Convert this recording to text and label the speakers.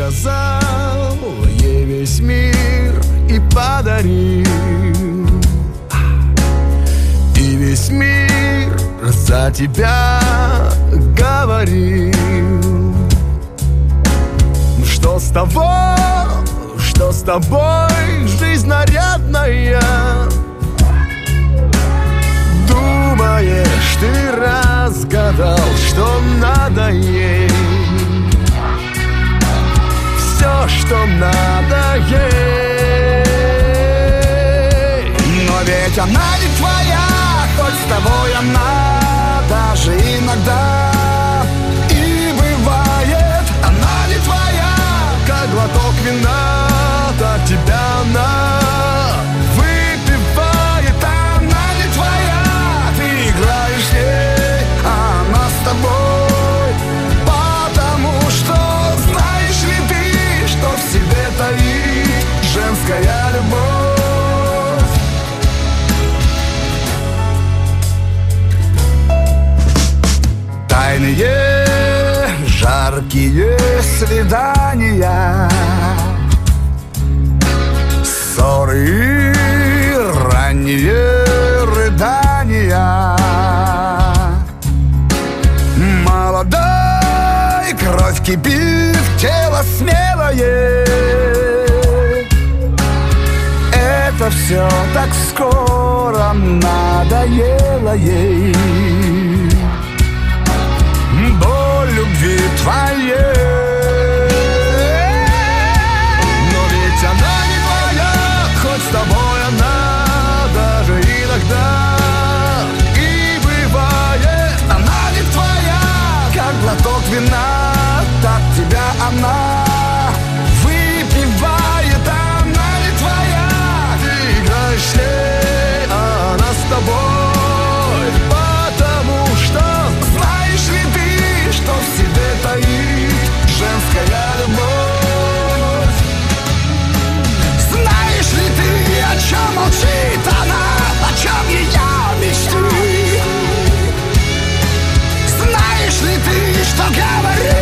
Speaker 1: показал ей весь мир и подарил. И весь мир за тебя говорил. Что с того, что с тобой жизнь нарядная? Думаешь, ты разгадал, что надо ей? Все, что надо ей. Но ведь она не твоя, хоть с тобой она даже иногда и бывает. Она не твоя, как глоток вина, так тебя она выпивает. Она не твоя, ты играешь ей, а она с тобой. Потому что знаешь ли ты, что в себе таит женская любовь? Тайные жаркие свидания, ссоры и ранние рыдания. Молодой кровь кипит, тело смелое. Это все так скоро надоело ей. Боль любви твоей. Но ведь она не твоя, хоть с тобой она даже иногда и бывает. Она не твоя, как глоток вина, так тебя она выпивает. Она не твоя, ты играешь с ней, а она с тобой. Потому что знаешь ли ты, что в себе таит женская любовь? Знаешь ли ты, о чем молчит она, о чем ее мечты? Знаешь ли ты, что говорит